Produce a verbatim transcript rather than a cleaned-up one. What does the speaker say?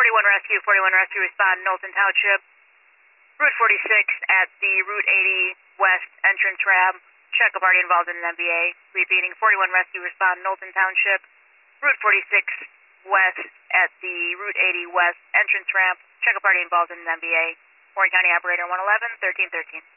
forty-one Rescue, forty-one Rescue, respond Knowlton Township. Route forty-six at the Route eighty West entrance ramp. Check a party involved in an M V A. Repeating, forty-one Rescue, respond Knowlton Township. Route forty-six West at the Route eighty West entrance ramp. Check a party involved in an M V A. Warren County Operator one eleven, thirteen thirteen.